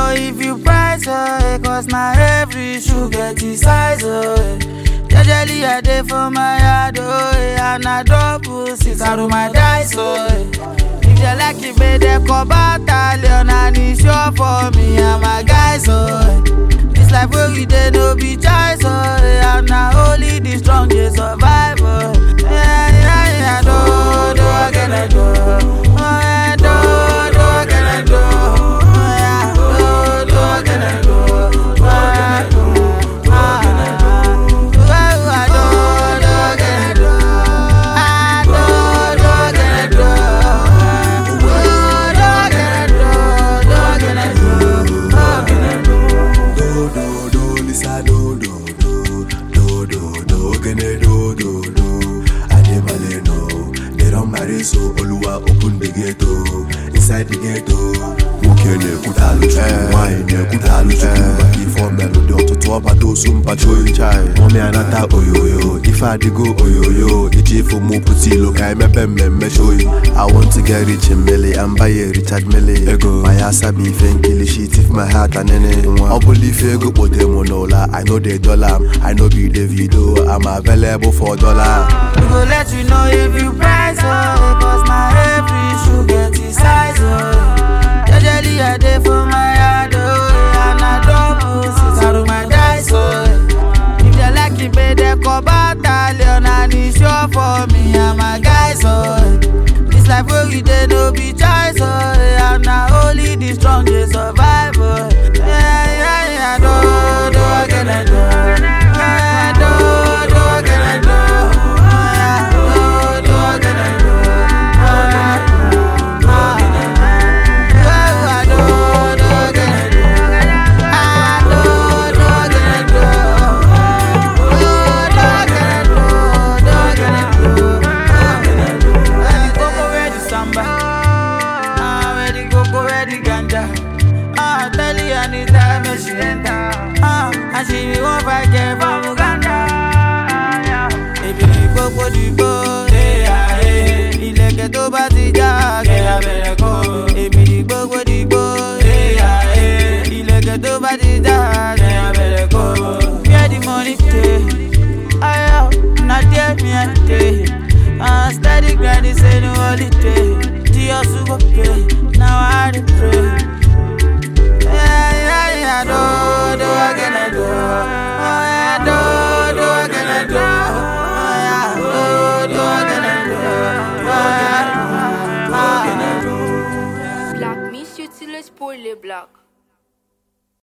know if you price, cause now every shoe get his size, Jejely I dey for my yard, and I double six out of my dice, If you like it, make them come battalion, and it's sure for me and my guys, This life where we dey no be choice, and now only the strong dey survive, Yeah, do again, I do. Do again, I do. Yeah, do again, I do. So Oluwa open the gate, inside the gate, Mukene kutaluchu, wine kutaluchu, Baki for melody, Ototo Bato Sumpa Choi Chai, Mommy Anata Oyoyo, if I go Oyoyo, Ichi for Muputi, look I me show you. I want to get rich in Millie and buy a Richard Millie. Ego, my ass I be kill shit if my heart and any. I believe ego but monola. I know the dollar, I know be the video, I'm available for dollar. We go let you know if you price, cause now every shoe get his size, Jejely I dey for my yard, and I double six out of my dice, If you like it, make them come battalion, and it's sure for me and my guys, This life where we dey no be choice, and now only the strong dey survive, Yeah, do again, I do. Yeah, do again, I do. She enter, and she be one fight girl from Uganda. Baby, the bo, ilẹ̀kẹ̀ tó bá ti já, kẹ́yà bẹ̀rẹ̀ kó. Baby, the bo, ilẹ̀kẹ̀ tó bá ti já, kẹ́yà bẹ̀rẹ̀ kó. Where the money dey? Na there me I dey. Steady grinding, say no holiday. The hustle go pay, now I dey pray. Do again, I do. Do again, I do. Do again, I do. Black, miss you till it's poorly black.